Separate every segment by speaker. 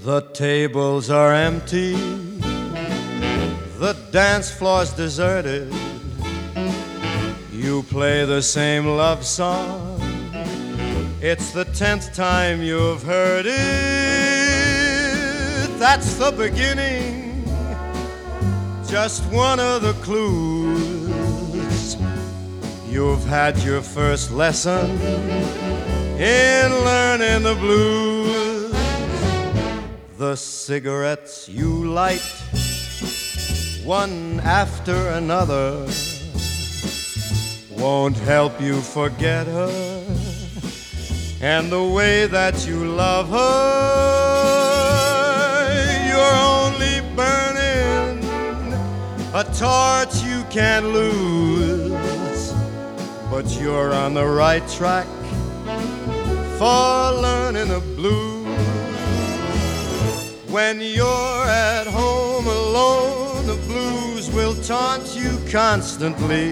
Speaker 1: The tables are empty, the dance floor's deserted. You play the same love song, it's the 10th time you've heard it. That's the beginning, just one of the clues. You've had your first lesson in learning the blues. The cigarettes you light, one after another, won't help you forget her and the way that you love her. You're only burning a torch you can't lose, but you're on the right track for learning the blues. When you're at home alone, the blues will taunt you constantly.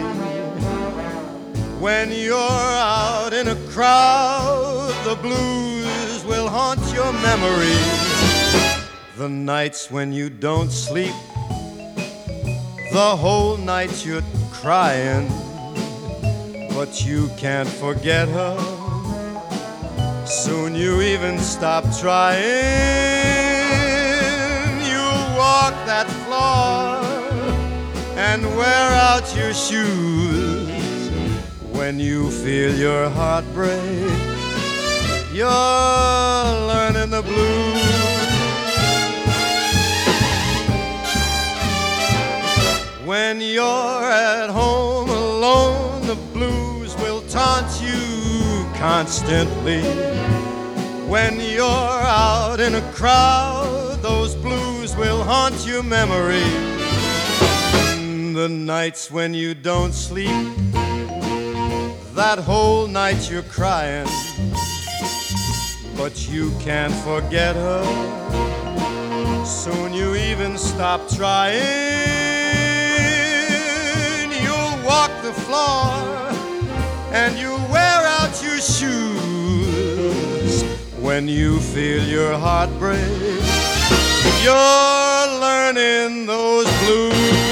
Speaker 1: When you're out in a crowd, the blues will haunt your memory. The nights when you don't sleep, the whole night you're crying, but you can't forget her. Soon you even stop trying. You'll walk that floor and wear out your shoes. When you feel your heart break, you're learning the blues. When you're at home alone, the blues will taunt you constantly. When you're out in a crowd, those blues will haunt your memory. The nights when you don't sleep, that whole night you're crying, but you can't forget her. Soon you even stop trying. You'll walk the floor and you'll wear out your shoes. When you feel your heart break, you're learning those blues.